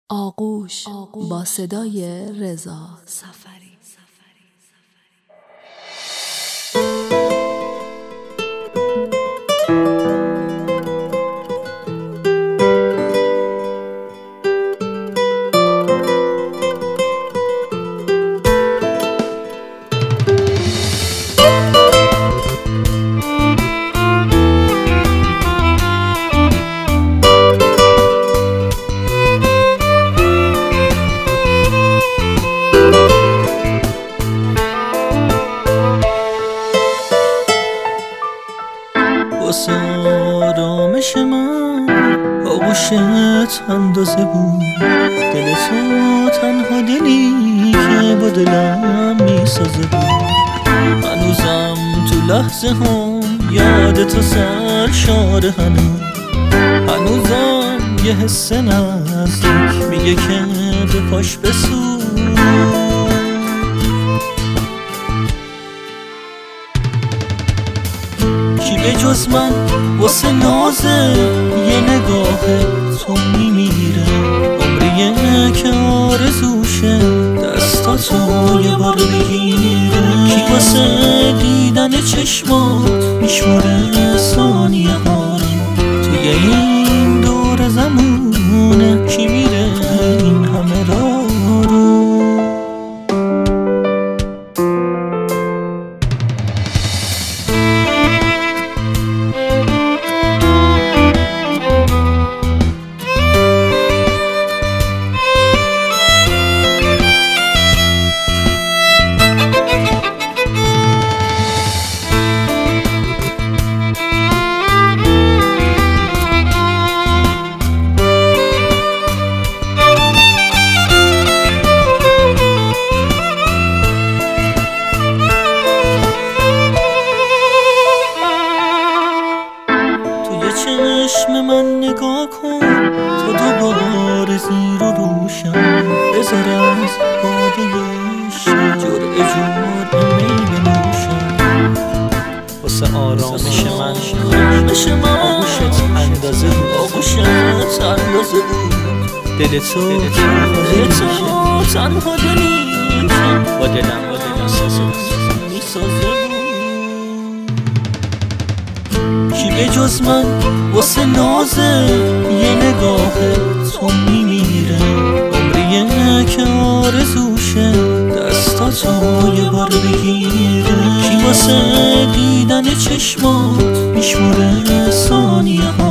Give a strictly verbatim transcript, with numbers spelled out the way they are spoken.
آغوش با صدای رضا سفری. واسه آرامش من آغوشت اندازه بود، دل تو تنها دلی که با دلم میسازه بود. هنوزم تو لحظه هم یاد تو سرشاره، هنوز هنوزم یه حس نزدیک میگه که به پاش بسو. کی به جز من واسه نازه یه نگاه تو میمیره، عمریه که آرزوشه دستاتو یه بار بگیره. کی واسه دیدن چشمات میشماره ثانیه ها توی این دور زمونه، کی میره این همه راه رو. چشم من نگاه کن تا دوباره زیر و روشن، بذار از باده جرعه جرعه می بنوشم. واسه آرامش من آرامش من آغوشت اندازه بود، آغوشت اندازه بود. دل تو دل تو تنها دلی با دلم با دلم میسازه بود. کی به جز من واسه نازه یه نگاه تو میمیره، عمریه که آرزوشه دستاتو یه بار بگیره. کی واسه دیدن چشمات میشماره ثانیه ها